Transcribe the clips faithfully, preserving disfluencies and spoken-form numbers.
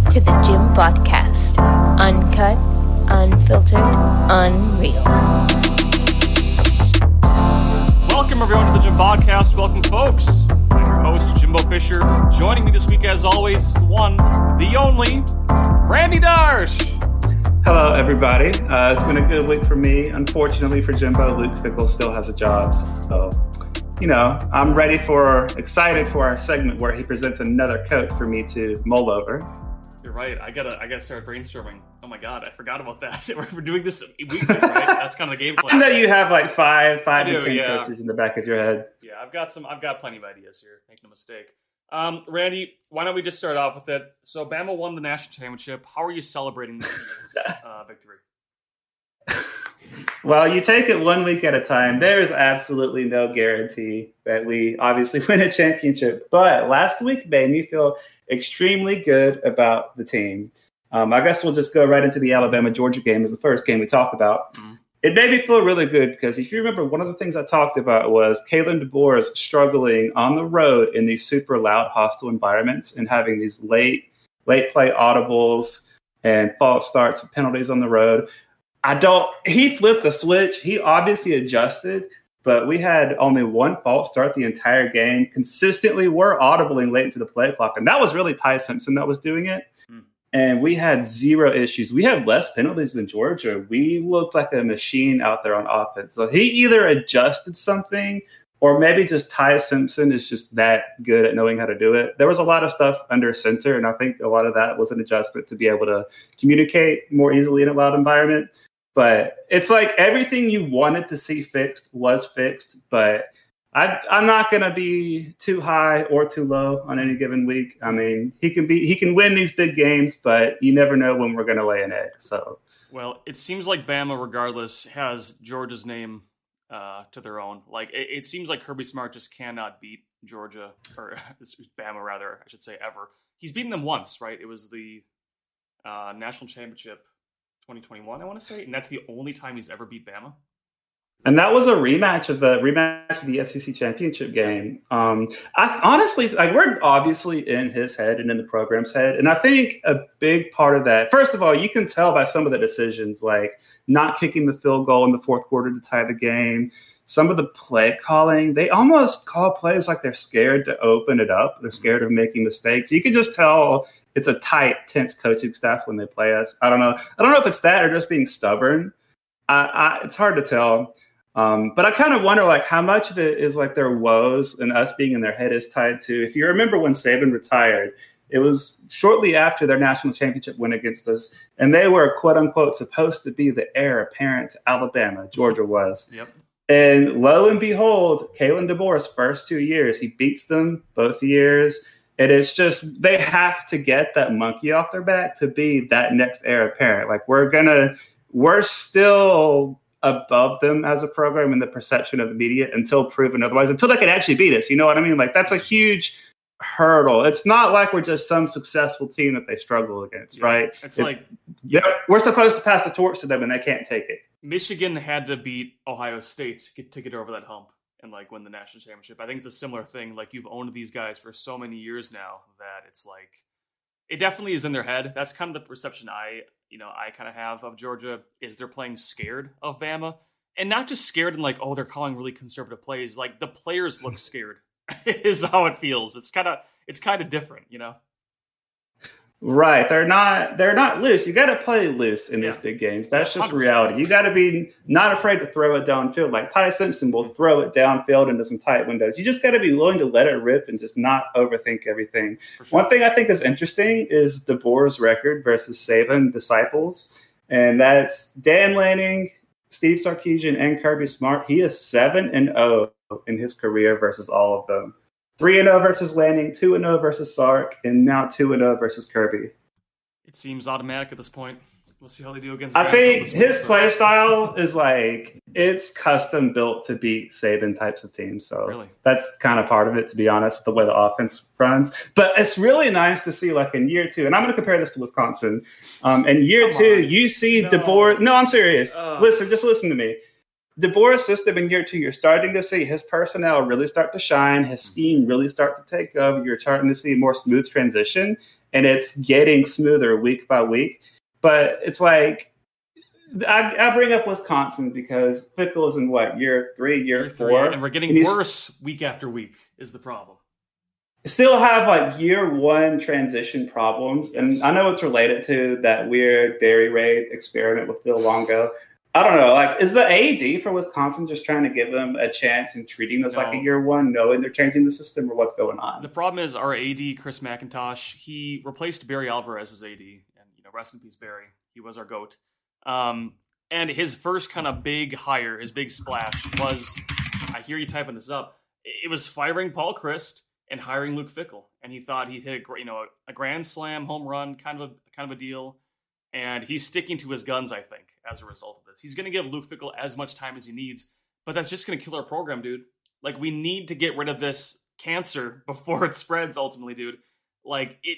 to the Gym Podcast. Uncut, unfiltered, unreal. Welcome everyone to the Gym Podcast. Welcome folks. I'm your host, Jimbo Fisher. Joining me this week as always is the one, the only, Randy Darsh. Hello everybody. Uh, it's been a good week for me. Unfortunately for Jimbo, Luke Fickle still has a job. So, you know, I'm ready for, excited for our segment where he presents another coach for me to mull over. You're right. I gotta, I gotta start brainstorming. Oh my god, I forgot about that. We're doing this weekly, right? That's kind of the game plan. I know you have like five, five I to do, ten yeah. coaches in the back of your head. Yeah, I've got some. I've got plenty of ideas here. Make no mistake. Um, Randy, why don't we just start off with it? So, Bama won the national championship. How are you celebrating this year's uh, victory? Well, you take it one week at a time. There is absolutely no guarantee that we obviously win a championship. But last week made me feel extremely good about the team. Um, I guess we'll just go right into the Alabama-Georgia game as the first game we talked about. Mm-hmm. It made me feel really good because if you remember, one of the things I talked about was Kalen DeBoer struggling on the road in these super loud, hostile environments and having these late, late play audibles and false starts and penalties on the road. I don't, he flipped the switch. He obviously adjusted, but we had only one false start the entire game. Consistently, we're audibling late into the play clock. And that was really Ty Simpson that was doing it. Mm. And we had zero issues. We had less penalties than Georgia. We looked like a machine out there on offense. So he either adjusted something or maybe just Ty Simpson is just that good at knowing how to do it. There was a lot of stuff under center, and I think a lot of that was an adjustment to be able to communicate more easily in a loud environment. But it's like everything you wanted to see fixed was fixed, but I, I'm not going to be too high or too low on any given week. I mean, he can be he can win these big games, but you never know when we're going to lay an egg. So, well, it seems like Bama, regardless, has Georgia's name uh, to their own. Like it, it seems like Kirby Smart just cannot beat Georgia or Bama, rather, I should say, ever. He's beaten them once, right? It was the uh, national championship twenty twenty-one, I want to say, and that's the only time he's ever beat Bama. And that was a rematch of the rematch of the S E C championship game. Um, I honestly, like, we're obviously in his head and in the program's head. And I think a big part of that, first of all, you can tell by some of the decisions, like not kicking the field goal in the fourth quarter to tie the game. Some of the play calling, they almost call plays like they're scared to open it up. They're scared of making mistakes. You can just tell it's a tight, tense coaching staff when they play us. I don't know. I don't know if it's that or just being stubborn. I, I, it's hard to tell. Um, but I kind of wonder, like, how much of it is like their woes and us being in their head is tied to, if you remember when Saban retired, it was shortly after their national championship win against us. And they were, quote unquote, supposed to be the heir apparent to Alabama. Georgia was. Yep. And lo and behold, Kalen DeBoer's first two years, he beats them both years. And it's just, they have to get that monkey off their back to be that next heir apparent. Like, we're going to, we're still above them as a program in the perception of the media until proven otherwise, until they can actually beat us. You know what I mean? Like, that's a huge hurdle. It's not like we're just some successful team that they struggle against, yeah, right? It's, it's like we're supposed to pass the torch to them and they can't take it. Michigan had to beat Ohio State to get, to get over that hump and like win the national championship. I think it's a similar thing. Like, you've owned these guys for so many years now that it's like, it definitely is in their head. That's kind of the perception I, you know, I kind of have of Georgia, is they're playing scared of Bama, and not just scared and like, oh, they're calling really conservative plays. Like, the players look scared is how it feels. It's kind of, it's kind of different, you know? Right. They're not, they're not loose. You got to play loose in these yeah. big games. That's just one hundred percent reality. You got to be not afraid to throw it downfield. Like Ty Simpson will throw it downfield into some tight windows. You just got to be willing to let it rip and just not overthink everything. Sure. One thing I think is interesting is DeBoer's record versus Saban disciples. And that's Dan Lanning, Steve Sarkisian, and Kirby Smart. He is seven and oh in his career versus all of them. three and oh versus Lanning, two and oh versus Sark, and now two and oh versus Kirby. It seems automatic at this point. We'll see how they do against. I think his play style is like, it's custom built to beat Saban types of teams. So really? That's kind of part of it, to be honest, with the way the offense runs. But it's really nice to see, like, in year two, and I'm going to compare this to Wisconsin. Um, in year Come two, on. you see no. DeBoer. No, I'm serious. Uh. Listen, just listen to me. DeBoer's system in year two, you're starting to see his personnel really start to shine, his scheme really start to take over. You're starting to see more smooth transition. and it's getting smoother week by week. But it's like, I, I bring up Wisconsin because Fickell is in what, year three, year, year four? Three, and we're getting and worse week after week is the problem. Still have like year one transition problems. Yes. And I know it's related to that weird dairy raid experiment with Phil Longo. I don't know. Like, is the A D for Wisconsin just trying to give them a chance and treating this no. like a year one, knowing they're changing the system, or what's going on? The problem is our A D, Chris McIntosh, he replaced Barry Alvarez as A D. And, you know, rest in peace, Barry. He was our GOAT. Um, and his first kind of big hire, his big splash was, I hear you typing this up, it was firing Paul Chryst and hiring Luke Fickell, and he thought he'd hit a you know a grand slam home run, kind of a kind of a deal, and he's sticking to his guns. I think as a result of this, he's going to give Luke Fickell as much time as he needs, but that's just going to kill our program, dude. Like, we need to get rid of this cancer before it spreads. Ultimately, dude, like it,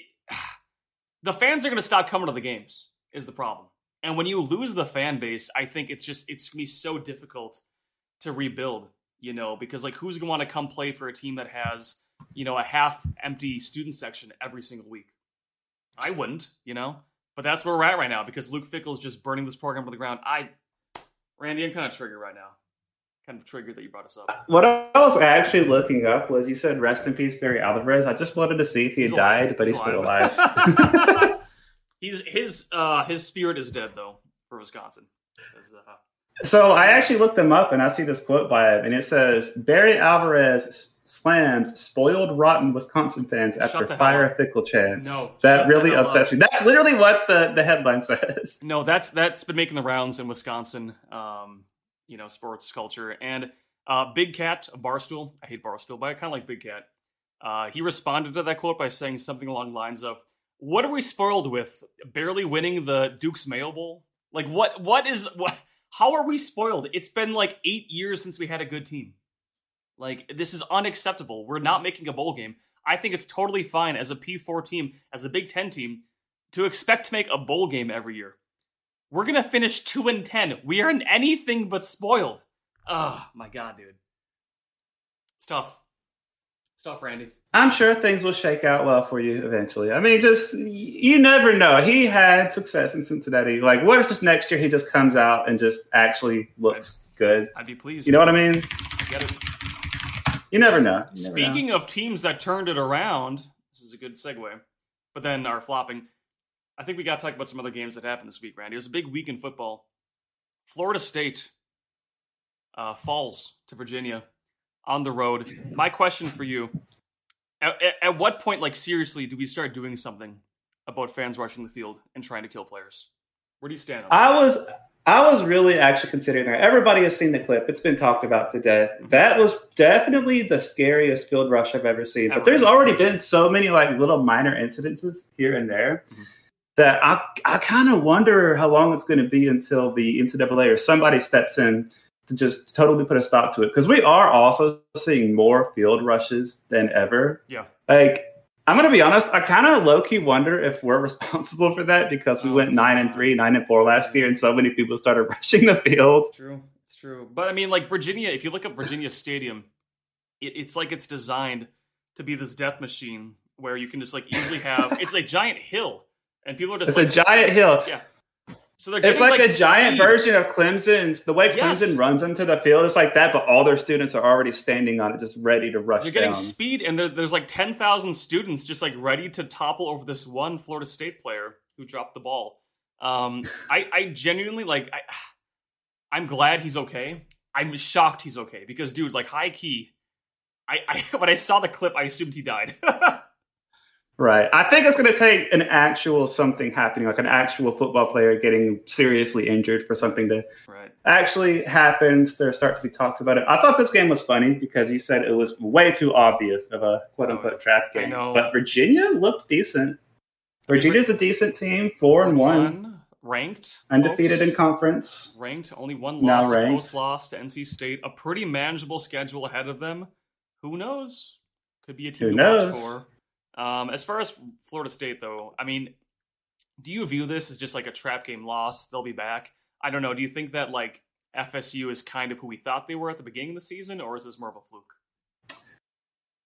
the fans are going to stop coming to the games. Is the problem, and when you lose the fan base, I think it's just it's going to be so difficult to rebuild. You know, because like who's going to want to come play for a team that has you know, a half-empty student section every single week? I wouldn't, you know? But that's where we're at right now, because Luke Fickell is just burning this program to the ground. I, Randy, I'm kind of triggered right now. Kind of triggered that you brought us up. What I was actually looking up was, you said, rest in peace, Barry Alvarez. I just wanted to see if he had he's died, alive. but he's, he's still alive. he's His uh, his spirit is dead, though, for Wisconsin. Uh, so I actually looked him up, and I see this quote by him, and it says, Barry Alvarez slams spoiled, rotten Wisconsin fans after fire Fickell chants. No, that really upsets me. That's literally what the, the headline says. No, that's that's been making the rounds in Wisconsin, um, you know, sports culture. And uh, Big Cat of Barstool, I hate Barstool, but I kind of like Big Cat. Uh, he responded to that quote by saying something along the lines of, "What are we spoiled with? Barely winning the Duke's Mayo Bowl? Like, what? What is? What? How are we spoiled? It's been like eight years since we had a good team." Like, this is unacceptable. We're not making a bowl game. I think it's totally fine as a P four team, as a Big Ten team, to expect to make a bowl game every year. We're going to finish two and ten. We are anything but spoiled. Oh, my God, dude. It's tough. It's tough, Randy. I'm sure things will shake out well for you eventually. I mean, just, you never know. He had success in Cincinnati. Like, what if just next year he just comes out and just actually looks I'd, good? I'd be pleased. You know what I mean? I get it. You never know. You never Speaking know. of teams that turned it around, this is a good segue, but then are flopping. I think we got to talk about some other games that happened this week, Randy. It was a big week in football. Florida State uh, falls to Virginia on the road. My question for you, at, at what point, like seriously, do we start doing something about fans rushing the field and trying to kill players? Where do you stand on that? I was... I was really actually considering that. Everybody has seen the clip. It's been talked about to death. That was definitely the scariest field rush I've ever seen. But there's already been so many like little minor incidences here and there mm-hmm. that I I kind of wonder how long it's going to be until the N C double A or somebody steps in to just totally put a stop to it. Because we are also seeing more field rushes than ever. Yeah. Like, I'm going to be honest, I kind of low-key wonder if we're responsible for that, because we oh, went nine and three, nine and four last year, and so many people started rushing the field. It's true. It's true. But, I mean, like, Virginia, if you look up Virginia Stadium, it, it's like it's designed to be this death machine where you can just, like, easily have – it's a giant hill, and people are just It's like, a giant hill. Yeah. So they're it's like, like a speed. giant version of Clemson's. The way Clemson yes. runs into the field, it's like that, but all their students are already standing on it, just ready to rush You're getting down. speed, and there, there's like ten thousand students just like ready to topple over this one Florida State player who dropped the ball. Um, I, I genuinely, like, I, I'm glad he's okay. I'm shocked he's okay, because, dude, like, high key, I, I when I saw the clip, I assumed he died. Right. I think it's going to take an actual something happening, like an actual football player getting seriously injured for something to right. actually happen. There start to be talks about it. I thought this game was funny because you said it was way too obvious of a quote-unquote oh, trap game. But Virginia looked decent. Virginia's a decent team, four and one. one ranked. Undefeated folks. in conference. Ranked. Only one loss, a close loss to N C State. A pretty manageable schedule ahead of them. Who knows? Could be a team Who to knows? watch for. Um, as far as Florida State, though, I mean, do you view this as just like a trap game loss? They'll be back. I don't know. Do you think that like F S U is kind of who we thought they were at the beginning of the season, or is this more of a fluke? I don't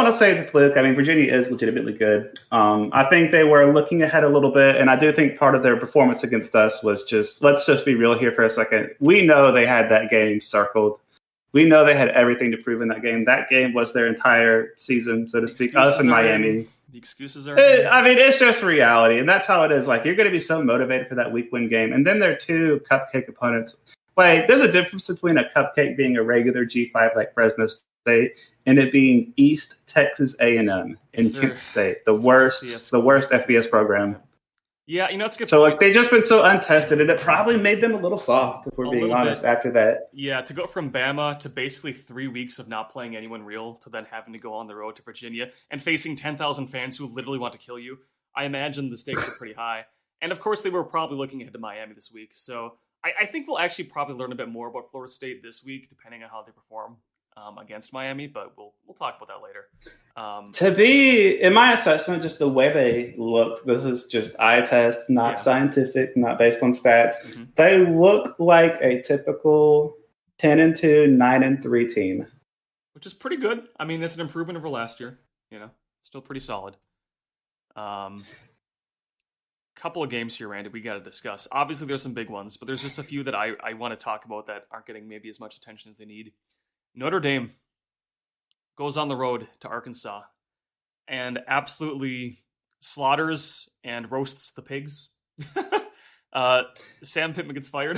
want to say it's a fluke. I mean, Virginia is legitimately good. Um, I think they were looking ahead a little bit, and I do think part of their performance against us was just, let's just be real here for a second. We know they had that game circled. We know they had everything to prove in that game. That game was their entire season, so to speak. Us in Miami. In. The excuses are. It, I mean, it's just reality, and that's how it is. Like, you're going to be so motivated for that week win game, and then there are two cupcake opponents. Like, there's a difference between a cupcake being a regular G five like Fresno State and it being East Texas A and M in Kent State, the worst, the worst F B S program. Yeah, you know, it's a good. So point. like they've just been so untested, and it probably made them a little soft, if we're a being honest. Bit. After that, yeah, to go from Bama to basically three weeks of not playing anyone real to then having to go on the road to Virginia and facing ten thousand fans who literally want to kill you, I imagine the stakes are pretty high. And of course, they were probably looking ahead to Miami this week. So I, I think we'll actually probably learn a bit more about Florida State this week, depending on how they perform um, against Miami. But we'll we'll talk about that later. Um, to be, in my assessment, just the way they look, this is just eye test, not yeah. scientific, not based on stats. Mm-hmm. They look like a typical ten and two, nine and three team, which is pretty good. I mean, it's an improvement over last year. You know, still pretty solid. Um. Couple of games here, Randy, we got to discuss. Obviously, there's some big ones, but there's just a few that I, I want to talk about that aren't getting maybe as much attention as they need. Notre Dame goes on the road to Arkansas and absolutely slaughters and roasts the pigs. uh, Sam Pittman gets fired.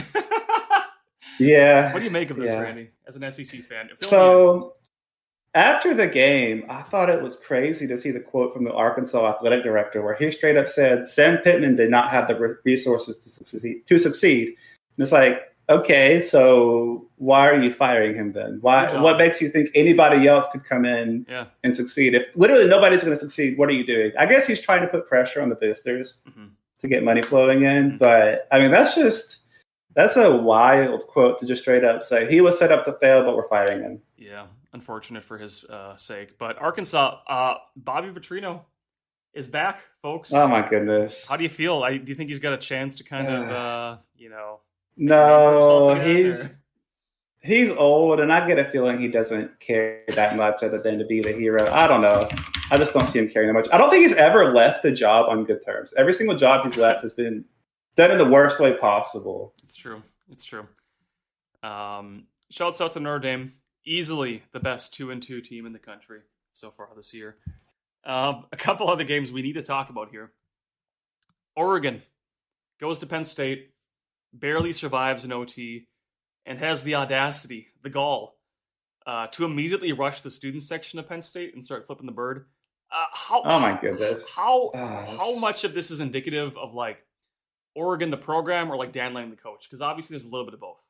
Yeah. What do you make of this, yeah. Randy, as an S E C fan? So... After the game, I thought it was crazy to see the quote from the Arkansas athletic director where he straight up said Sam Pittman did not have the resources to succeed. To succeed. And it's like, okay, so why are you firing him then? Why? What makes you think anybody else could come in yeah. and succeed? If literally nobody's going to succeed, what are you doing? I guess he's trying to put pressure on the boosters mm-hmm. to get money flowing in. Mm-hmm. But, I mean, that's just that's a wild quote to just straight up say he was set up to fail, but we're firing him. Yeah. Unfortunate for his uh, sake, but Arkansas, uh, Bobby Petrino is back, folks. Oh my goodness! How do you feel? I, do you think he's got a chance to kind of, uh, you know? No, he's he's old, and I get a feeling he doesn't care that much other than to be the hero. I don't know. I just don't see him caring that much. I don't think he's ever left the job on good terms. Every single job he's left has been done in the worst way possible. It's true. It's true. Um, shouts out to Notre Dame. Easily the best two and two team in the country so far this year. Um, a couple other games we need to talk about here. Oregon goes to Penn State, barely survives an O T, and has the audacity, the gall, uh, to immediately rush the student section of Penn State and start flipping the bird. Uh, how? Oh my goodness! How? Oh, how much of this is indicative of like Oregon the program or like Dan Lanning the coach? Because obviously there's a little bit of both.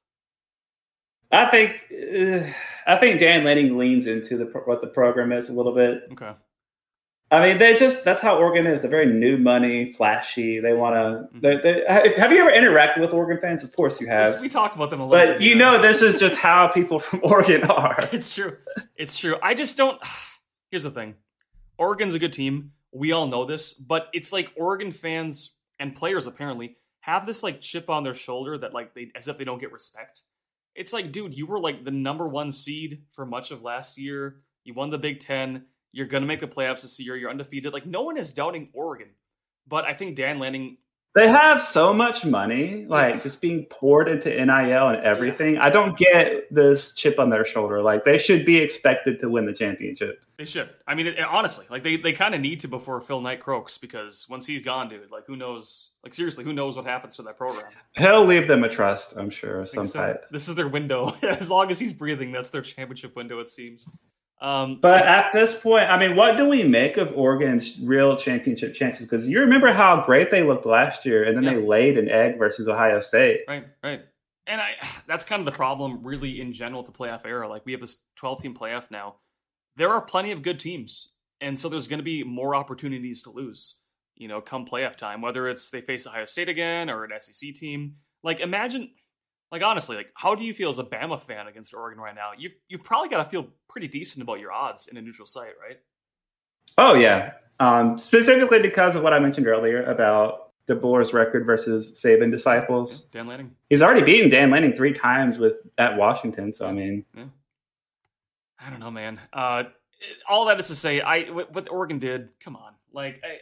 I think uh, I think Dan Lanning leans into the what the program is a little bit. Okay. I mean, they just that's how Oregon is. They're very new money, flashy. They want to. Mm-hmm. Have you ever interacted with Oregon fans? Of course you have. We talk about them a little bit. But you know, this is just how people from Oregon are. It's true. It's true. I just don't. Here's the thing. Oregon's a good team. We all know this, but it's like Oregon fans and players apparently have this like chip on their shoulder that like they as if they don't get respect. It's like, dude, you were like the number one seed for much of last year. You won the Big Ten. You're going to make the playoffs this year. You're undefeated. Like, no one is doubting Oregon. But I think Dan Lanning... They have so much money, like, yeah. just being poured into N I L and everything. Yeah. I don't get this chip on their shoulder. Like, they should be expected to win the championship. They should. I mean, it, honestly, like, they, they kind of need to before Phil Knight croaks, because once he's gone, dude, like, who knows? Like, seriously, who knows what happens to that program? He'll leave them a trust, I'm sure, some so. type. This is their window. As long as he's breathing, that's their championship window, it seems. Um, but at this point, I mean, what do we make of Oregon's real championship chances? Because you remember how great they looked last year, and then yeah. they laid an egg versus Ohio State. Right, right. And I that's kind of the problem, really, in general, to playoff era. Like, we have this twelve-team playoff now. There are plenty of good teams, and so there's going to be more opportunities to lose, you know, come playoff time, whether it's they face Ohio State again or an S E C team. Like, imagine... Like, honestly, like, how do you feel as a Bama fan against Oregon right now? You've, you've probably got to feel pretty decent about your odds in a neutral site, right? Oh, yeah. Um, specifically because of what I mentioned earlier about DeBoer's record versus Saban disciples. Yeah, Dan Lanning. He's already beaten Dan Lanning three times with at Washington, so I mean... Yeah. I don't know, man. Uh, all that is to say, I what Oregon did. Come on, like I,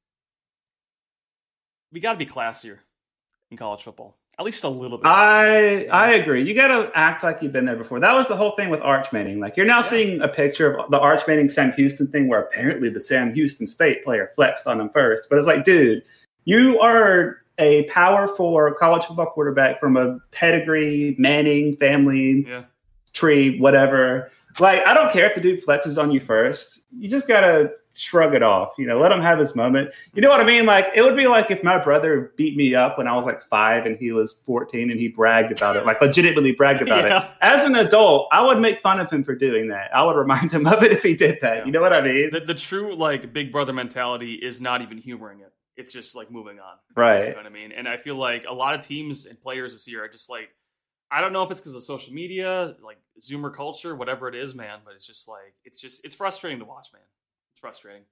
we got to be classier in college football. At least a little bit. I I agree. You got to act like you've been there before. That was the whole thing with Arch Manning. Like you're now yeah. seeing a picture of the Arch Manning Sam Houston thing, where apparently the Sam Houston State player flexed on him first. But it's like, dude, you are a power four college football quarterback from a pedigree Manning family yeah. tree, whatever. Like I don't care if the dude flexes on you first. You just gotta shrug it off, you know, let him have his moment. You know what I mean? Like it would be like if my brother beat me up when I was like five and he was fourteen and he bragged about it, like legitimately bragged about yeah. it. As an adult, I would make fun of him for doing that. I would remind him of it if he did that. Yeah. You know what I mean? The, the true like big brother mentality is not even humoring it. It's just like moving on. Right. You know what I mean? And I feel like a lot of teams and players this year are just like, I don't know if it's because of social media, like Zoomer culture, whatever it is, man, but it's just like, it's just, it's frustrating to watch, man. It's frustrating.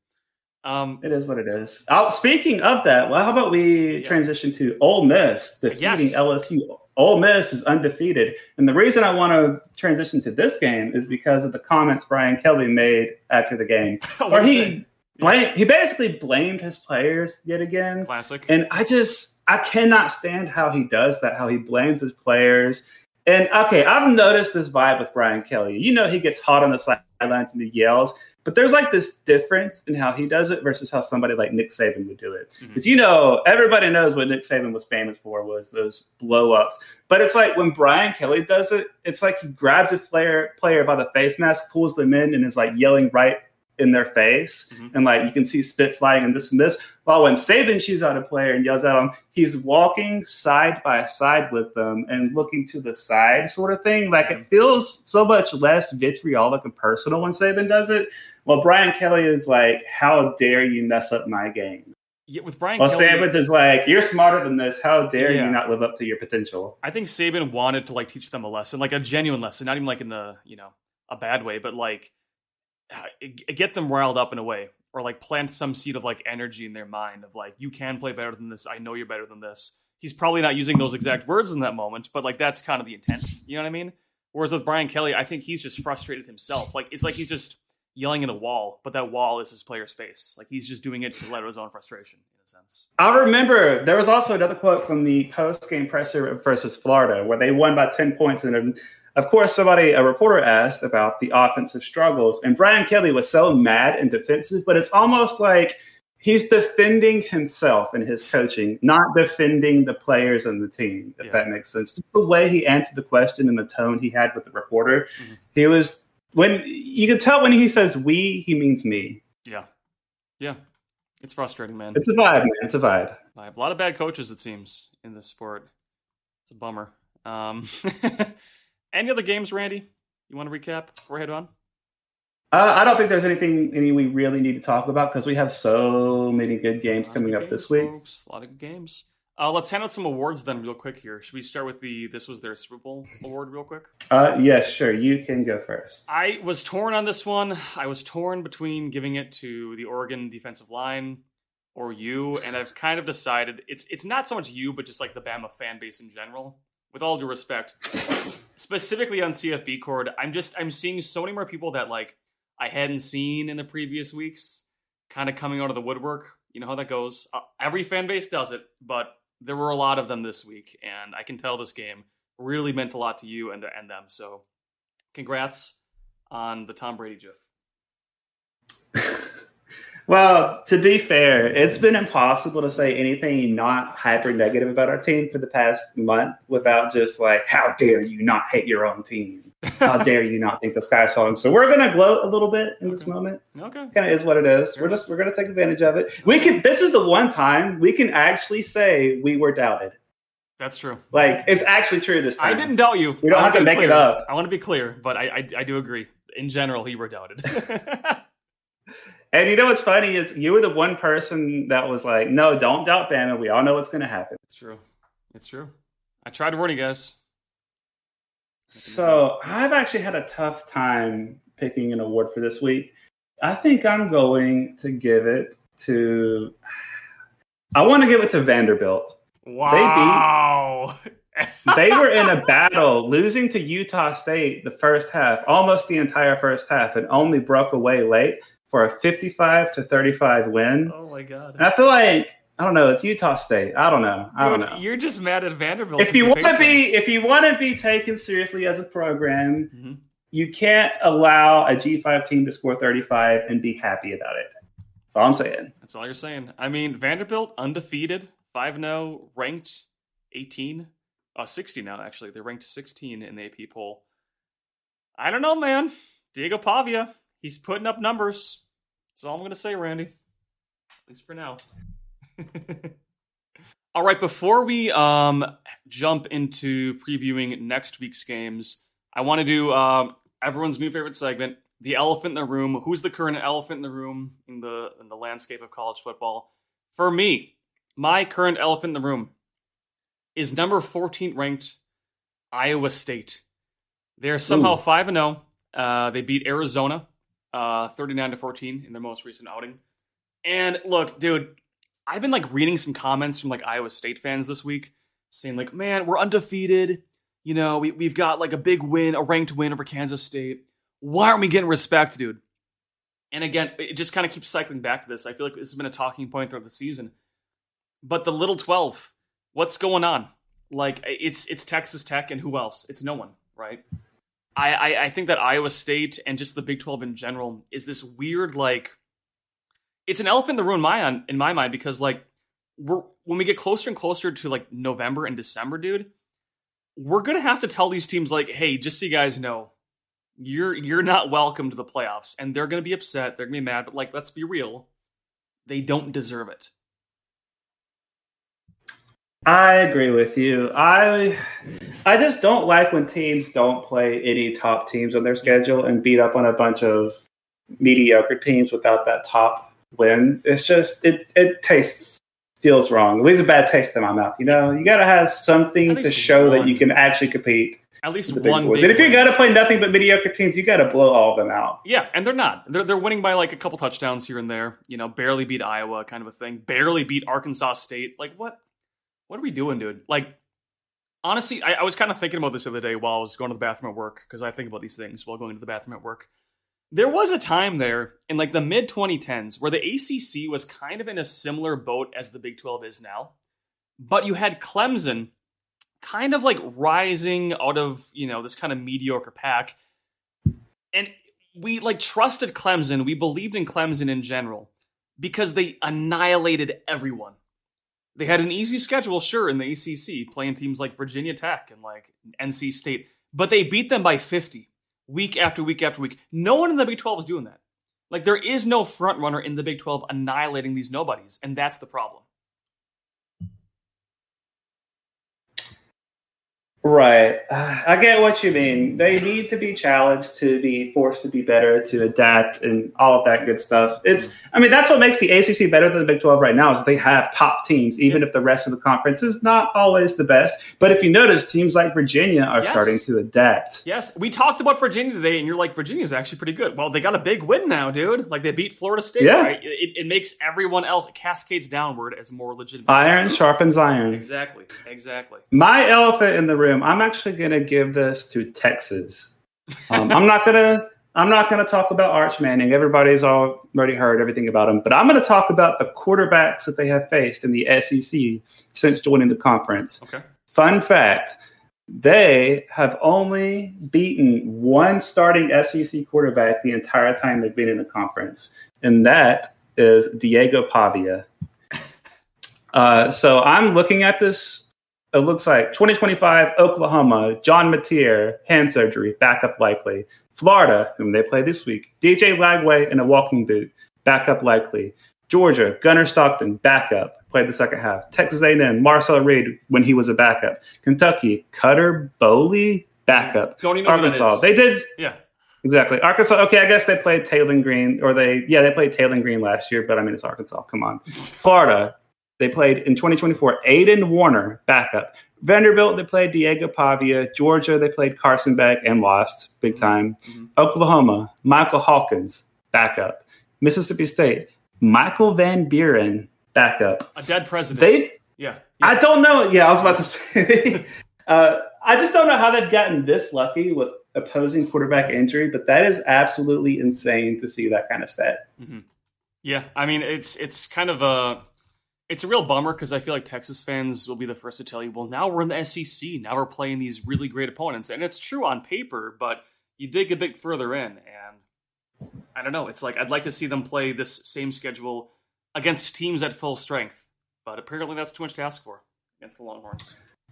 Um, it is what it is. Oh, speaking of that, well, how about we yeah. transition to Ole Miss defeating yes. L S U? Ole Miss is undefeated. And the reason I want to transition to this game is because of the comments Brian Kelly made after the game. Where he, blame, he basically blamed his players yet again. Classic. And I just, I cannot stand how he does that, how he blames his players. And, okay, I've noticed this vibe with Brian Kelly. You know he gets hot on the sidelines and he yells. But there's like this difference in how he does it versus how somebody like Nick Saban would do it. Because, mm-hmm. you know, everybody knows what Nick Saban was famous for was those blow-ups. But it's like when Brian Kelly does it, it's like he grabs a player, player by the face mask, pulls them in, and is like yelling right in their face. Mm-hmm. And like you can see spit flying and this and this. While when Saban shoots out a player and yells at him, he's walking side by side with them and looking to the side sort of thing. Like it feels so much less vitriolic and personal when Saban does it. Well, Brian Kelly is like, how dare you mess up my game? Yeah, with Brian well, Kelly. Saban is like, you're smarter than this. How dare yeah. you not live up to your potential? I think Saban wanted to like teach them a lesson, like a genuine lesson, not even like in the, you know, a bad way, but like get them riled up in a way, or like plant some seed of like energy in their mind of like, you can play better than this. I know you're better than this. He's probably not using those exact words in that moment, but like that's kind of the intent. You know what I mean? Whereas with Brian Kelly, I think he's just frustrated himself. Like it's like he's just yelling at a wall, but that wall is his player's face. Like he's just doing it to let out his own frustration in a sense. I remember there was also another quote from the post-game presser versus Florida where they won by ten points. And of course, somebody, a reporter asked about the offensive struggles, and Brian Kelly was so mad and defensive, but it's almost like he's defending himself in his coaching, not defending the players and the team, if yeah. that makes sense. Just the way he answered the question and the tone he had with the reporter, mm-hmm. he was, when you can tell when he says we, he means me. Yeah. Yeah. It's frustrating, man. It's a vibe, man. It's a vibe. A lot of bad coaches, it seems, in this sport. It's a bummer. Um, any other games, Randy, you want to recap before we head on? Uh, I don't think there's anything any we really need to talk about because we have so many good games coming up games, this week. Folks. A lot of good games. Uh, let's hand out some awards then real quick here. Should we start with the This Was Their Super Bowl award real quick? Uh, yes, sure. You can go first. I was torn on this one. I was torn between giving it to the Oregon defensive line or you, and I've kind of decided it's it's not so much you, but just like the Bama fan base in general. With all due respect, specifically on C F B Cord, I'm just I'm seeing so many more people that like I hadn't seen in the previous weeks, kind of coming out of the woodwork. You know how that goes. Uh, every fan base does it, but there were a lot of them this week, and I can tell this game really meant a lot to you and and them. So, congrats on the Tom Brady gif. Well, to be fair, it's been impossible to say anything not hyper negative about our team for the past month without just like, how dare you not hate your own team? How dare you not think the sky's falling? So we're gonna gloat a little bit in okay. this moment. Okay, kind of is what it is. Sure. We're just we're gonna take advantage of it. We can. This is the one time we can actually say we were doubted. That's true. Like it's actually true this time. I didn't doubt you. We don't have to make clear. it up. I want to be clear, but I, I I do agree. In general, you were doubted. And you know what's funny is you were the one person that was like, no, don't doubt Bama. We all know what's going to happen. It's true. It's true. I tried to warn you guys. So I've actually had a tough time picking an award for this week. I think I'm going to give it to, I want to give it to Vanderbilt. Wow. They were in a battle, losing to Utah State the first half, almost the entire first half, and only broke away late for a fifty-five to thirty-five win. Oh my god! And I feel like I don't know. It's Utah State. I don't know. I don't Dude, know. You're just mad at Vanderbilt. If you want to be, if you want to be taken seriously as a program, mm-hmm. you can't allow a G five team to score thirty-five and be happy about it. That's all I'm saying. That's all you're saying. I mean, Vanderbilt undefeated, five and oh, ranked eighteen. Oh, sixty now, actually. They're ranked sixteen in the A P poll. I don't know, man. Diego Pavia, he's putting up numbers. That's all I'm going to say, Randy. At least for now. All right, before we um, jump into previewing next week's games, I want to do uh, everyone's new favorite segment, the elephant in the room. Who's the current elephant in the room in the in the landscape of college football? For me, my current elephant in the room is number fourteen ranked Iowa State. They're somehow Ooh. five and oh. Uh, they beat Arizona uh, thirty-nine to fourteen in their most recent outing. And look, dude, I've been like reading some comments from like Iowa State fans this week saying like, man, we're undefeated. You know, we, we've got like a big win, a ranked win over Kansas State. Why aren't we getting respect, dude? And again, it just kind of keeps cycling back to this. I feel like this has been a talking point throughout the season. But the Little twelve, what's going on? Like, it's it's Texas Tech and who else? It's no one, right? I, I, I think that Iowa State and just the Big twelve in general is this weird, like, it's an elephant in the room in my, in my mind because, like, we're when we get closer and closer to, like, November and December, dude, we're going to have to tell these teams, like, hey, just so you guys know, you're you're not welcome to the playoffs. And they're going to be upset. They're going to be mad. But, like, let's be real. They don't deserve it. I agree with you. I I just don't like when teams don't play any top teams on their schedule and beat up on a bunch of mediocre teams without that top win. It's just, it, it tastes, feels wrong. It leaves a bad taste in my mouth. You know, you got to have something to show one. That you can actually compete. At least one. And if you're going to play nothing but mediocre teams, you got to blow all of them out. Yeah, and they're not. They're, they're winning by like a couple touchdowns here and there. You know, barely beat Iowa kind of a thing. Barely beat Arkansas State. Like, what? What are we doing, dude? Like, honestly, I, I was kind of thinking about this the other day while I was going to the bathroom at work, because I think about these things while going to the bathroom at work. There was a time there in like the mid twenty tens where the A C C was kind of in a similar boat as the Big twelve is now. But you had Clemson kind of like rising out of, you know, this kind of mediocre pack. And we like trusted Clemson. We believed in Clemson in general because they annihilated everyone. They had an easy schedule, sure, in the A C C, playing teams like Virginia Tech and like N C State, but they beat them by fifty week after week after week. No one in the Big twelve is doing that. Like, there is no front runner in the Big twelve annihilating these nobodies, and that's the problem. Right. Uh, I get what you mean. They need to be challenged, to be forced to be better, to adapt, and all of that good stuff. It's, I mean, that's what makes the A C C better than the Big twelve right now, is they have top teams, even yeah. if the rest of the conference is not always the best. But if you notice, teams like Virginia are yes. starting to adapt. Yes. We talked about Virginia today, and you're like, Virginia's actually pretty good. Well, they got a big win now, dude. Like, they beat Florida State, yeah. right? It, it makes everyone else, it cascades downward as more legitimate. Iron sharpens iron. Exactly. Exactly. My elephant in the room, I'm actually going to give this to Texas. Um, I'm not going to. I'm not going to talk about Arch Manning. Everybody's already heard everything about him. But I'm going to talk about the quarterbacks that they have faced in the S E C since joining the conference. Okay. Fun fact: they have only beaten one starting S E C quarterback the entire time they've been in the conference, and that is Diego Pavia. Uh, so I'm looking at this. It looks like twenty twenty-five, Oklahoma, John Mateer, hand surgery, backup likely. Florida, whom they play this week, D J Lagway in a walking boot, backup likely. Georgia, Gunnar Stockton, backup, played the second half. Texas A and M, Marcel Reed when he was a backup. Kentucky, Cutter Bowley, backup. Don't even know Arkansas, who that is. They did. Yeah. Exactly. Arkansas, okay, I guess they played Taylor Green, or they, yeah, they played Taylor Green last year, but I mean, it's Arkansas. Come on. Florida, they played in twenty twenty-four, Aiden Warner, backup. Vanderbilt, they played Diego Pavia. Georgia, they played Carson Beck and lost big time. Mm-hmm. Oklahoma, Michael Hawkins, backup. Mississippi State, Michael Van Buren, backup. A dead president. They, yeah. yeah. I don't know. Yeah, I was about to say. uh, I just don't know how they've gotten this lucky with opposing quarterback injury, but that is absolutely insane to see that kind of stat. Mm-hmm. Yeah, I mean, it's it's kind of a it's a real bummer because I feel like Texas fans will be the first to tell you, well, now we're in the S E C, now we're playing these really great opponents, and it's true on paper, but you dig a bit further in, and I don't know, it's like I'd like to see them play this same schedule against teams at full strength, but apparently that's too much to ask for against the Longhorns.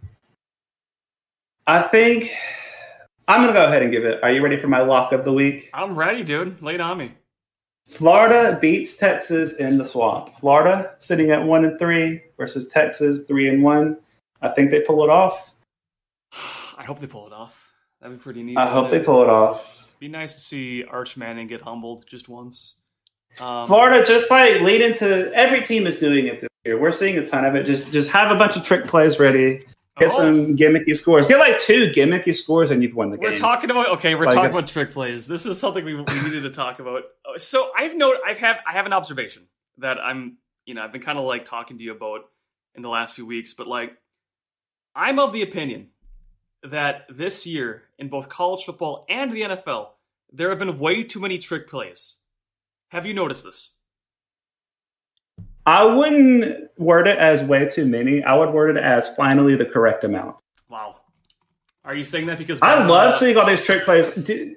I think I'm going to go ahead and give it. Are you ready for my lock of the week? I'm ready, dude. Lay it on me. Florida beats Texas in the Swamp. Florida sitting at one and three versus Texas three and one. I think they pull it off. I hope they pull it off. That'd be pretty neat. I hope they pull it off. Be nice to see Arch Manning get humbled just once. Um, Florida, just like lead into every team is doing it this year. We're seeing a ton of it. Just, just have a bunch of trick plays ready. Get oh. some gimmicky scores. Get like two gimmicky scores, and you've won the we're game. We're talking about okay. We're like talking a, about trick plays. This is something we, we needed to talk about. So I've noted, I've had, I have an observation that I'm, you know, I've been kind of like talking to you about in the last few weeks. But like, I'm of the opinion that this year in both college football and the N F L, there have been way too many trick plays. Have you noticed this? I wouldn't word it as way too many. I would word it as finally the correct amount. Wow. Are you saying that because... I love uh, seeing all these trick plays.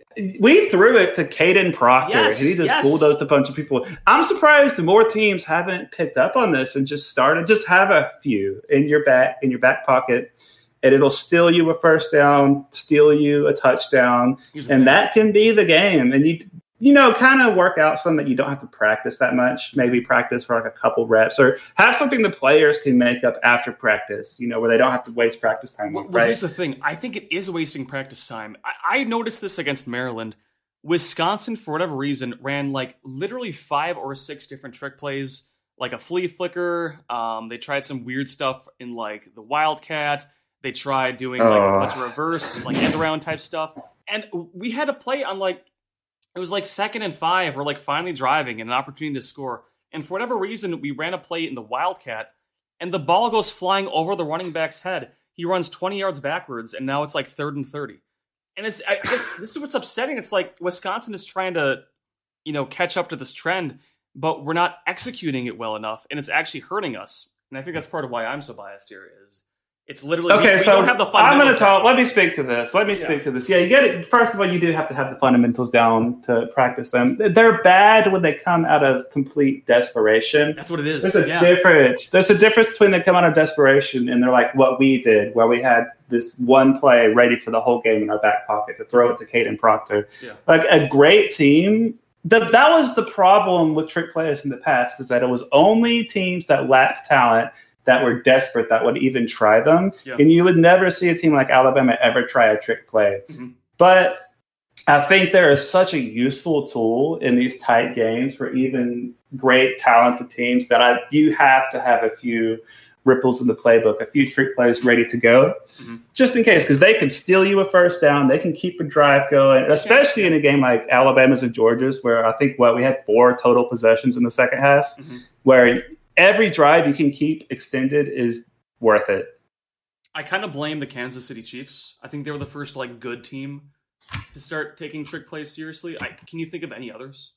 We threw it to Caden Proctor, yes, and he just yes. bulldozed a bunch of people. I'm surprised more teams haven't picked up on this and just started. Just have a few in your back in your back pocket, and it'll steal you a first down, steal you a touchdown, and thing. That can be the game. And you... you know, kind of work out something that you don't have to practice that much. Maybe practice for like a couple reps or have something the players can make up after practice, you know, where they don't have to waste practice time. Well, right? well here's the thing. I think it is wasting practice time. I-, I noticed this against Maryland. Wisconsin, for whatever reason, ran like literally five or six different trick plays, like a flea flicker. Um, they tried some weird stuff in like the Wildcat. They tried doing like uh. a bunch of reverse, like end around type stuff. And we had a play on like, it was like second and five. We're like finally driving and an opportunity to score. And for whatever reason, we ran a play in the Wildcat and the ball goes flying over the running back's head. He runs twenty yards backwards and now it's like third and thirty. And it's, I guess this is what's upsetting. It's like Wisconsin is trying to, you know, catch up to this trend, but we're not executing it well enough. And it's actually hurting us. And I think that's part of why I'm so biased here is it's literally, okay, we, we so don't have the I'm going fundamentals. to talk. Let me speak to this. Let me speak yeah. to this. Yeah, you get it. First of all, you do have to have the fundamentals down to practice them. They're bad when they come out of complete desperation. That's what it is. There's a yeah. difference. There's a difference between they come out of desperation and they're like what we did, where we had this one play ready for the whole game in our back pocket to throw it to Caden Proctor. Yeah. Like a great team. The, that was the problem with trick players in the past, is that it was only teams that lacked talent that were desperate that would even try them. Yeah. And you would never see a team like Alabama ever try a trick play. Mm-hmm. But I think there is such a useful tool in these tight games for even great talented teams that I you have to have a few ripples in the playbook, a few trick plays ready to go, mm-hmm. just in case, because they can steal you a first down. They can keep a drive going, especially in a game like Alabama's and Georgia's, where I think what we had four total possessions in the second half, mm-hmm. where every drive you can keep extended is worth it. I kind of blame the Kansas City Chiefs. I think they were the first like good team to start taking trick plays seriously. I, can you think of any others?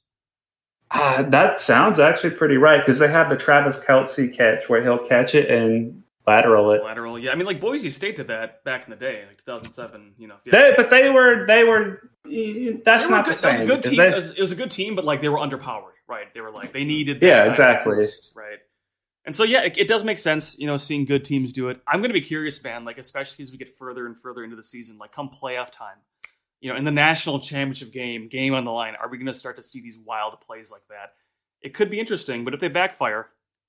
Uh, that sounds actually pretty right, because they have the Travis Kelce catch where he'll catch it and lateral it. Lateral, yeah. I mean, like Boise State did that back in the day, like two thousand seven. You know, they, but they were they were. That's they not were the same. It was a good team. They, it, was, it was a good team, but like they were underpowered, right? They were like they needed. Yeah, exactly. Boost, right. And so, yeah, it, it does make sense, you know, seeing good teams do it. I'm going to be curious, man, like, especially as we get further and further into the season, like, come playoff time, you know, in the national championship game, game on the line, are we going to start to see these wild plays like that? It could be interesting, but if they backfire,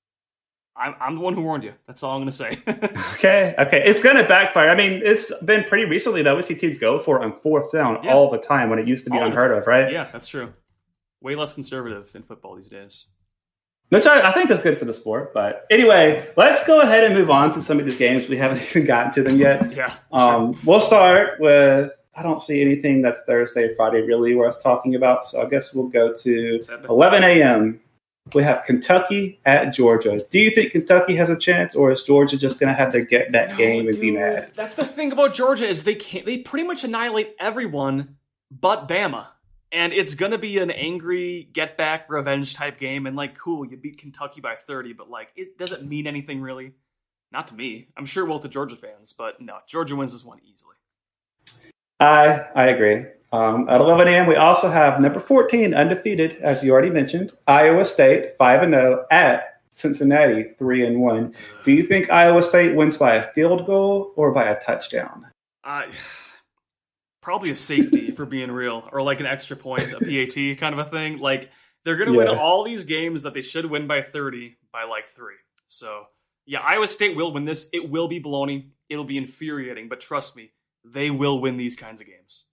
I'm, I'm the one who warned you. That's all I'm going to say. okay, okay. It's going to backfire. I mean, it's been pretty recently that we see teams go for it on fourth down yeah. all the time when it used to be all unheard of, right? Yeah, that's true. Way less conservative in football these days. Which I, I think is good for the sport. But anyway, let's go ahead and move on to some of these games. We haven't even gotten to them yet. yeah. Um, sure. We'll start with, I don't see anything that's Thursday, Friday really worth talking about. So I guess we'll go to eleven a.m. we have Kentucky at Georgia. Do you think Kentucky has a chance, or is Georgia just going to have to get that no, game and dude, be mad? That's the thing about Georgia is they can't. They pretty much annihilate everyone but Bama, and it's going to be an angry get back revenge type game. And like, cool, you beat Kentucky by thirty, but like, it doesn't mean anything really. Not to me. I'm sure it will to Georgia fans, but no, Georgia wins this one easily. I I agree. Um, at eleven a.m., we also have number fourteen, undefeated, as you already mentioned, Iowa State, five and oh, at Cincinnati, three and one. Do you think Iowa State wins by a field goal or by a touchdown? Uh, probably a safety, for being real, or like an extra point, a P A T kind of a thing. Like, they're going to Yeah. win all these games that they should win by thirty by like three. So, yeah, Iowa State will win this. It will be baloney. It'll be infuriating, but trust me, they will win these kinds of games.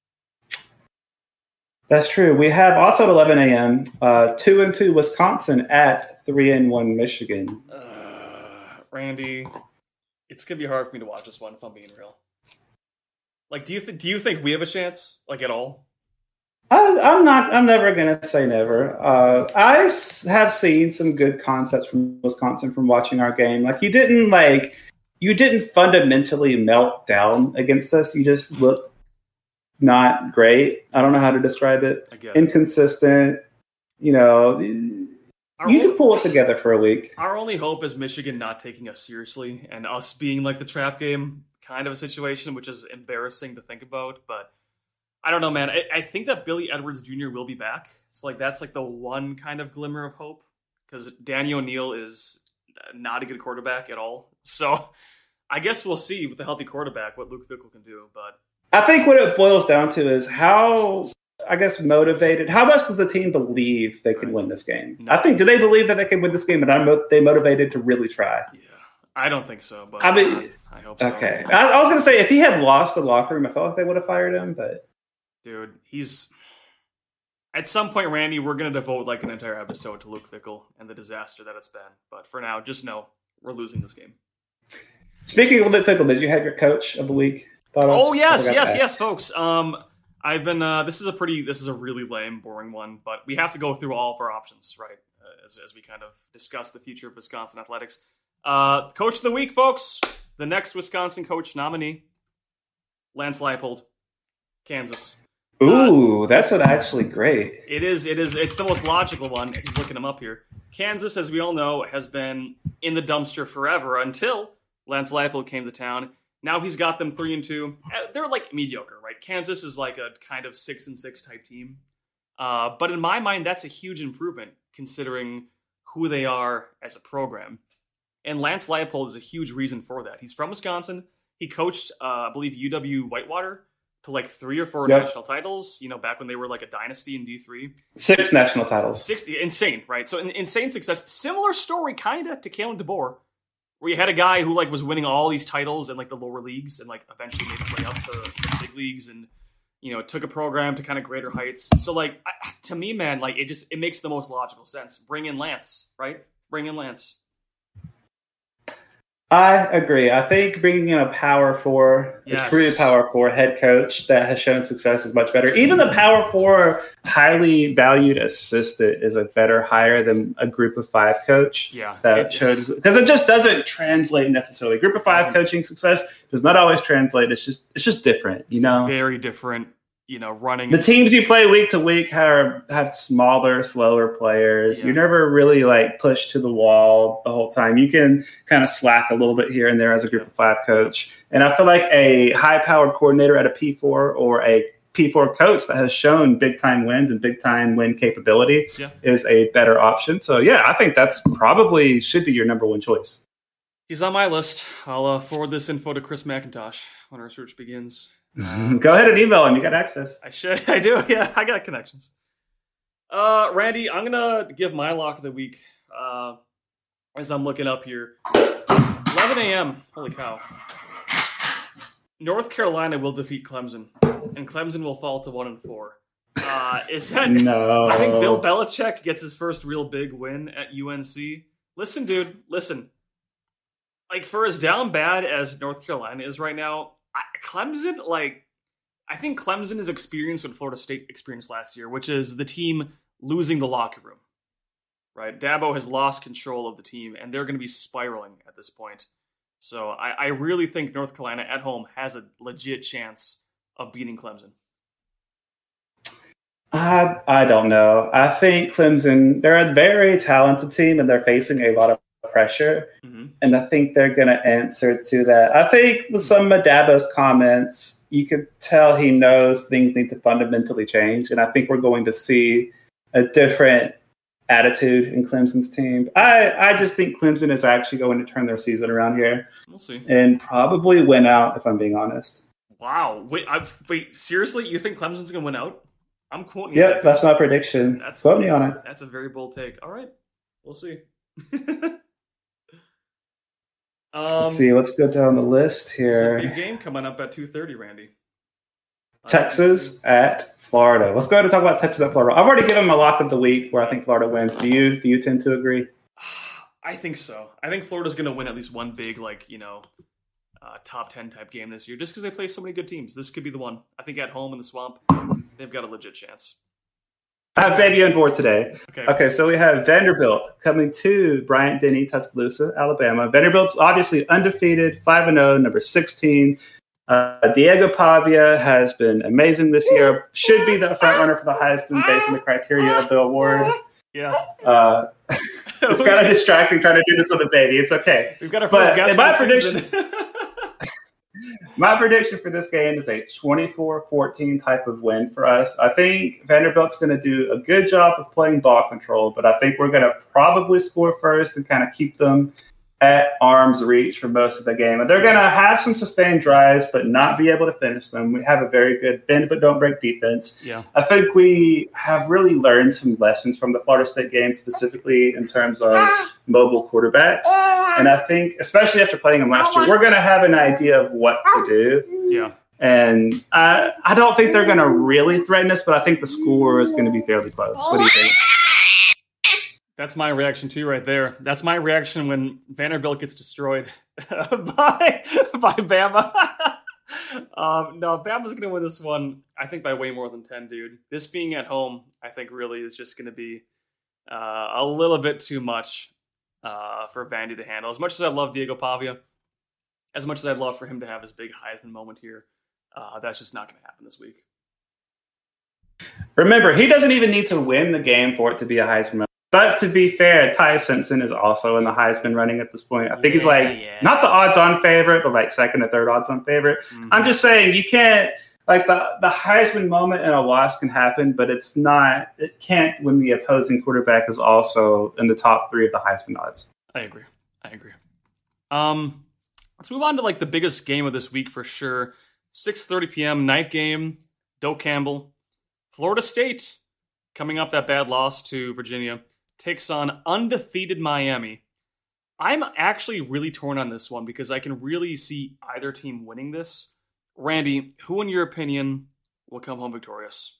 That's true. We have also at eleven a.m., uh, two and two Wisconsin at three and one Michigan. Uh, Randy, it's going to be hard for me to watch this one if I'm being real. Like, do you, th- do you think we have a chance, like, at all? I, I'm not. I'm never going to say never. Uh, I s- have seen some good concepts from Wisconsin from watching our game. Like, you didn't like, you didn't fundamentally melt down against us. You just looked not great. I don't know how to describe it. I get it. Inconsistent. You know, Our you only- can pull it together for a week. Our only hope is Michigan not taking us seriously and us being like the trap game kind of a situation, which is embarrassing to think about. But I don't know, man. I, I think that Billy Edwards Junior will be back. It's like that's like the one kind of glimmer of hope, because Danny O'Neil is not a good quarterback at all. So I guess we'll see with the healthy quarterback what Luke Fickell can do. But I think what it boils down to is how, I guess, motivated. How much does the team believe they can Right. win this game? No. I think, do they believe that they can win this game, and are mo- they motivated to really try? yeah, I don't think so. But I mean, I hope so. Okay. I, I was going to say, if he had lost the locker room, I felt like they would have fired him, but Dude, he's... At some point, Randy, we're going to devote like an entire episode to Luke Fickell and the disaster that it's been. But for now, just know we're losing this game. speaking of Luke Fickell, did you have your coach of the week thought of? Oh, yes, I forgot yes, to yes, ask. folks. Um, I've been... Uh, this is a pretty... This is a really lame, boring one, but we have to go through all of our options, right? Uh, as, as we kind of discuss the future of Wisconsin athletics. Uh, coach of the week, folks. The next Wisconsin coach nominee, Lance Leipold, Kansas. Ooh, that's what actually great. It is, it is, it's the most logical one. He's looking him up here. Kansas, as we all know, has been in the dumpster forever until Lance Leipold came to town. Now he's got them three and two. They're like mediocre, right? Kansas is like a kind of six and six type team. Uh, but in my mind, that's a huge improvement considering who they are as a program. And Lance Leipold is a huge reason for that. He's from Wisconsin. He coached, uh, I believe, U W Whitewater to like three or four Yep. national titles, you know, back when they were like a dynasty in D three. Six national titles. sixty, insane, right? So in, insane success. Similar story, kind of, to Kalen DeBoer, where you had a guy who like was winning all these titles in like the lower leagues and like eventually made his way up to the big leagues and, you know, took a program to kind of greater heights. So like, I, to me, man, like it just, it makes the most logical sense. Bring in Lance, right? Bring in Lance. I agree. I think bringing in a power four, Yes. a true power four head coach that has shown success is much better. Even the power four highly valued assistant is a better hire than a group of five coach. Yeah. That It- shows, because it just doesn't translate necessarily. Group of five Doesn't. coaching success does not always translate. It's just it's just different, you know. Very different, you know, running. The teams you play week to week have, have smaller, slower players. Yeah. You're never really like pushed to the wall the whole time. You can kind of slack a little bit here and there as a group of five coach. And I feel like a high-powered coordinator at a P four or a P four coach that has shown big-time wins and big-time win capability Yeah. is a better option. So, yeah, I think that's probably should be your number one choice. He's on my list. I'll uh, forward this info to Chris McIntosh when our search begins. Go ahead and email him. You got access. I should. I do. Yeah, I got connections. Uh, Randy, I'm gonna give my lock of the week. Uh, as I'm looking up here, eleven a.m. Holy cow! North Carolina will defeat Clemson, and Clemson will fall to one and four. Uh, is that No. I think Bill Belichick gets his first real big win at U N C. Listen, dude, listen. Like, for as down bad as North Carolina is right now, I, Clemson, like, I think Clemson is experienced what Florida State experienced last year, which is the team losing the locker room. right? Dabo has lost control of the team, and they're going to be spiraling at this point. So I, I really think North Carolina at home has a legit chance of beating Clemson. I, I don't know. I think Clemson, they're a very talented team, and they're facing a lot of pressure. Mm-hmm. And I think they're going to answer to that. I think with some of Dabo's comments, you could tell he knows things need to fundamentally change. And I think we're going to see a different attitude in Clemson's team. I, I just think Clemson is actually going to turn their season around here. We'll see. And probably win out, if I'm being honest. Wow. Wait, I've, wait, seriously? You think Clemson's going to win out? I'm quoting Yep, that's my prediction. That's, Quote me on it. That's a very bold take. All right. We'll see. um, Let's see. Let's go down the list here. There's a big game coming up at two thirty, Randy. Texas at Florida. Let's go ahead and talk about Texas at Florida. I've already given them a lock of the week where I think Florida wins. Do you do you tend to agree? I think so. I think Florida's going to win at least one big, like, you know, uh, top ten type game this year, just because they play so many good teams. This could be the one. I think at home in the Swamp, they've got a legit chance. I have baby on board today. Okay. Okay, so we have Vanderbilt coming to Bryant-Denny, Tuscaloosa, Alabama. Vanderbilt's obviously undefeated, five and oh, number sixteen. Uh, Diego Pavia has been amazing this year. Should be the front runner for the Heisman based on the criteria of the award. Yeah. Uh, it's kind of distracting trying to do this with a baby. It's okay. We've got our first but guest my this prediction, season. my prediction for this game is a twenty-four fourteen type of win for us. I think Vanderbilt's going to do a good job of playing ball control, but I think we're going to probably score first and kind of keep them at arm's reach for most of the game. And they're going to have some sustained drives, but not be able to finish them. We have a very good bend but don't break defense. Yeah. I think we have really learned some lessons from the Florida State game, specifically in terms of mobile quarterbacks. And I think, especially after playing them last year, we're going to have an idea of what to do. Yeah. And I, I don't think they're going to really threaten us, but I think the score is going to be fairly close. What do you think? That's my reaction too, right there. That's my reaction when Vanderbilt gets destroyed by by Bama. um, no, Bama's going to win this one. I think by way more than ten, dude. This being at home, I think really is just going to be uh, a little bit too much uh, for Vandy to handle. As much as I love Diego Pavia, as much as I'd love for him to have his big Heisman moment here, uh, that's just not going to happen this week. Remember, he doesn't even need to win the game for it to be a Heisman moment. But to be fair, Ty Simpson is also in the Heisman running at this point. I think yeah, he's like, yeah. not the odds-on favorite, but like second or third odds-on favorite. Mm-hmm. I'm just saying you can't, like the, the Heisman moment in a loss can happen, but it's not, it can't when the opposing quarterback is also in the top three of the Heisman odds. I agree. I agree. Um, let's move on to like the biggest game of this week for sure. six thirty p.m. night game, Doak Campbell. Florida State coming up that bad loss to Virginia. Takes on undefeated Miami. I'm actually really torn on this one because I can really see either team winning this. Randy, who in your opinion will come home victorious?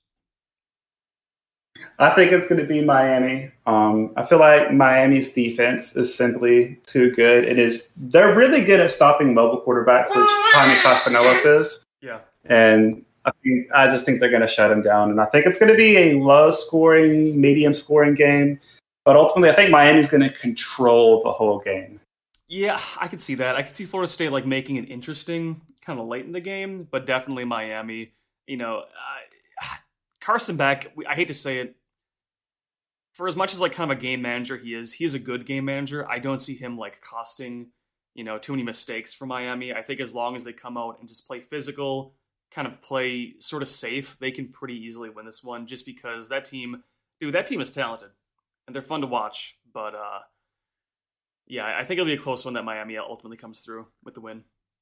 I think it's going to be Miami. Um, I feel like Miami's defense is simply too good. It is. They're really good at stopping mobile quarterbacks, which Jaime Castanelas is. Yeah. And I, think, I just think they're going to shut him down. And I think it's going to be a low-scoring, medium-scoring game. But ultimately, I think Miami's going to control the whole game. Yeah, I could see that. I could see Florida State like making it interesting kind of late in the game, but definitely Miami. You know, uh, Carson Beck, I hate to say it, for as much as like kind of a game manager he is, he's a good game manager. I don't see him like costing, you know, too many mistakes for Miami. I think as long as they come out and just play physical, kind of play sort of safe, they can pretty easily win this one just because that team, dude, that team is talented. And they're fun to watch, but uh, yeah, I think it'll be a close one that Miami ultimately comes through with the win.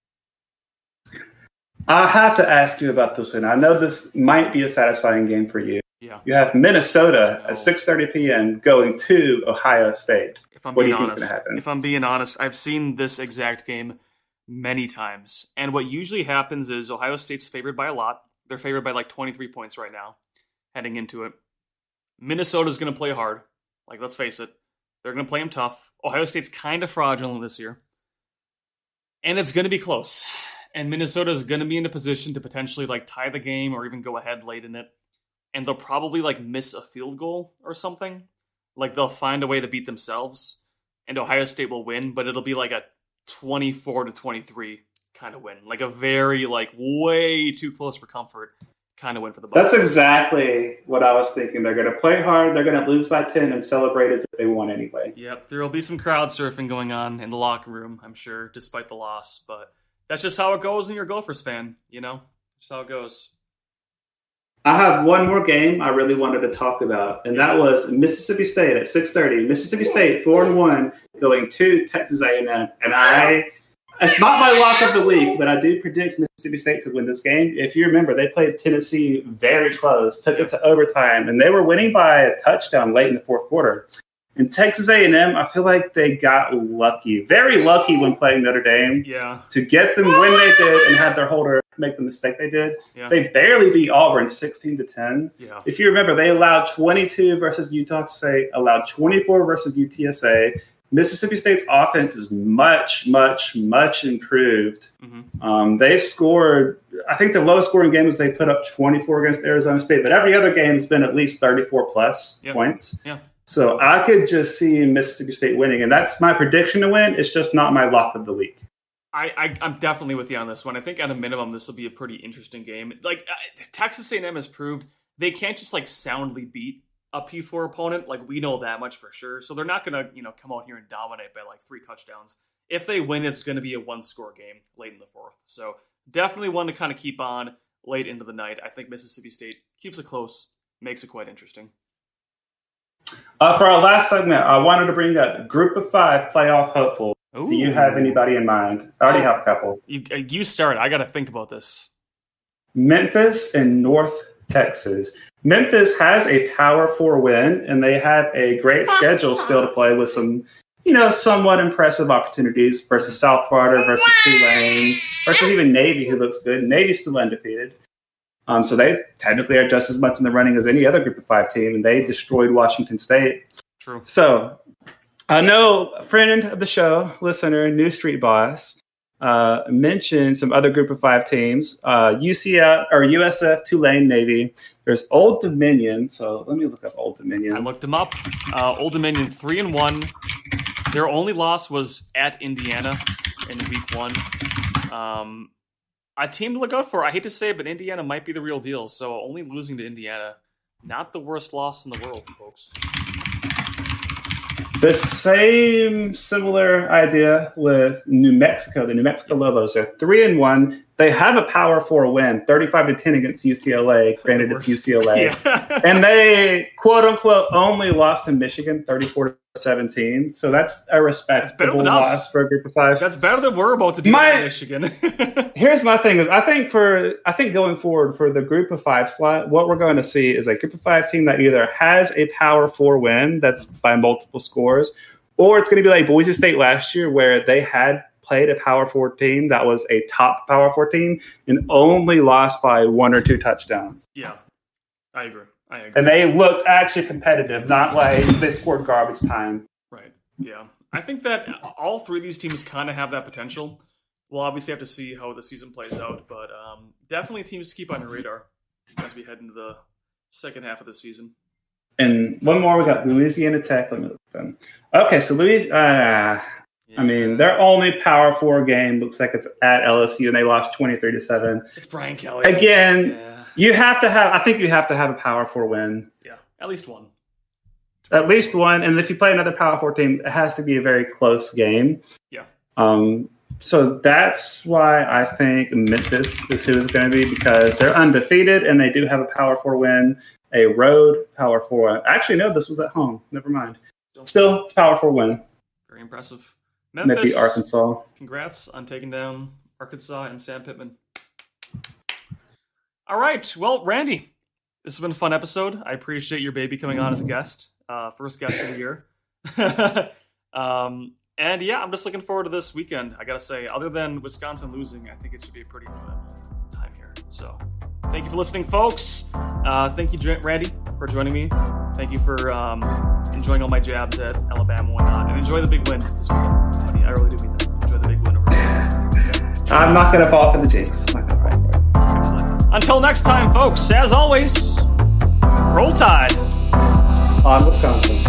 I have to ask you about this one. I know this might be a satisfying game for you. Yeah. You have Minnesota no. at six thirty p.m. going to Ohio State. If I'm what being do you honest, think is going to happen? If I'm being honest, I've seen this exact game many times. And what usually happens is Ohio State's favored by a lot. They're favored by like twenty-three points right now, heading into it. Minnesota's going to play hard. Like, let's face it, they're going to play them tough. Ohio State's kind of fraudulent this year. And it's going to be close. And Minnesota's going to be in a position to potentially, like, tie the game or even go ahead late in it. And they'll probably, like, miss a field goal or something. Like they'll find a way to beat themselves, and Ohio State will win, but it'll be like a twenty-four to twenty-three kind of win, like a very like way too close for comfort kind of win for the Buckeyes. That's exactly what I was thinking. They're going to play hard. They're going to lose by ten and celebrate as if they won anyway. Yep, there will be some crowd surfing going on in the locker room, I'm sure, despite the loss. But that's just how it goes when you're a Gophers fan, you know? Just how it goes. I have one more game I really wanted to talk about, and that was Mississippi State at six thirty. Mississippi State four and one going to Texas A and M, and I. It's not my lock of the week, but I do predict Mississippi State to win this game. If you remember, they played Tennessee very close, took it to overtime, and they were winning by a touchdown late in the fourth quarter. In Texas A and M, I feel like they got lucky, very lucky when playing Notre Dame. Yeah. To get them when they did and have their holder make the mistake they did. Yeah. They barely beat Auburn sixteen to ten. Yeah. If you remember, they allowed twenty-two versus Utah State, allowed twenty-four versus U T S A. Mississippi State's offense is much, much, much improved. Mm-hmm. Um, they've scored, I think the lowest scoring game was they put up twenty-four against Arizona State, but every other game has been at least thirty-four plus yep. points. Yeah. So I could just see Mississippi State winning, and that's my prediction to win. It's just not my lock of the week. I, I, I'm definitely with you on this one. I think at a minimum, this will be a pretty interesting game. Like uh, Texas A and M has proved they can't just like soundly beat a P four opponent. Like we know that much for sure. So they're not going to, you know, come out here and dominate by like three touchdowns. If they win, it's going to be a one score game late in the fourth. So definitely one to kind of keep on late into the night. I think Mississippi State keeps it close, makes it quite interesting. Uh, for our last segment, I wanted to bring up Group of Five playoff hopeful. Ooh. Do you have anybody in mind? I already have a couple. You, you start. I got to think about this. Memphis and North Texas. Memphis has a Power Four win, and they have a great schedule still to play with some, you know, somewhat impressive opportunities versus South Florida, versus Tulane, versus even Navy, who looks good. Navy's still undefeated. Um, so they technically are just as much in the running as any other Group of Five team, and they destroyed Washington State. True. So I know a friend of the show, listener, New Street Boss, uh, mentioned some other Group of Five teams, uh, U C F or U S F, Tulane, Navy. There's Old Dominion. So let me look up Old Dominion. I looked them up. Uh, Old Dominion three and one. Their only loss was at Indiana in week one. Um, a team to look out for. I hate to say it, but Indiana might be the real deal. So only losing to Indiana, not the worst loss in the world, folks. The same similar idea with New Mexico. The New Mexico Lobos are three and one. They have a Power Four win, thirty-five to ten against U C L A. Granted, it's U C L A, yeah. And they quote unquote only lost to Michigan, thirty-four to seventeen. So that's a respectable loss for a Group of Five. That's better than we're about to do my, in Michigan. Here's my thing: is I think for I think going forward for the Group of Five slot, what we're going to see is a Group of Five team that either has a Power Four win that's by multiple scores, or it's going to be like Boise State last year, where they had played a Power Four team that was a top Power Four team and only lost by one or two touchdowns. Yeah, I agree. I agree. And they looked actually competitive, not like they scored garbage time. Right. Yeah. I think that all three of these teams kind of have that potential. We'll obviously have to see how the season plays out, but um, definitely teams to keep on your radar as we head into the second half of the season. And one more, we got Louisiana Tech. Let me look at them. Okay, so Louisiana. Uh, Yeah. I mean, their only Power Four game looks like it's at L S U, and they lost twenty-three to seven. It's Brian Kelly again. Yeah. You have to have. I think you have to have a Power Four win. Yeah, at least one. At least one, and if you play another Power Four team, it has to be a very close game. Yeah. Um. So that's why I think Memphis is who it's going to be, because they're undefeated and they do have a Power Four win, a road Power Four. Actually, no, this was at home. Never mind. Still, it's a Power Four win. Very impressive. Memphis, maybe Arkansas. Congrats on taking down Arkansas and Sam Pittman. All right. Well, Randy, this has been a fun episode. I appreciate your baby coming on as a guest. Uh, first guest of the year. um, and yeah, I'm just looking forward to this weekend. I got to say, other than Wisconsin losing, I think it should be a pretty fun time here. So thank you for listening, folks. Uh, thank you, Randy, for joining me. Thank you for um, enjoying all my jabs at Alabama and whatnot. And enjoy the big win this weekend. I really do mean that. Enjoy the big win over there. I'm not going to fall for the jinx. I'm not going to fall for it. Excellent. Until next time, folks, as always, roll tide. On Wisconsin.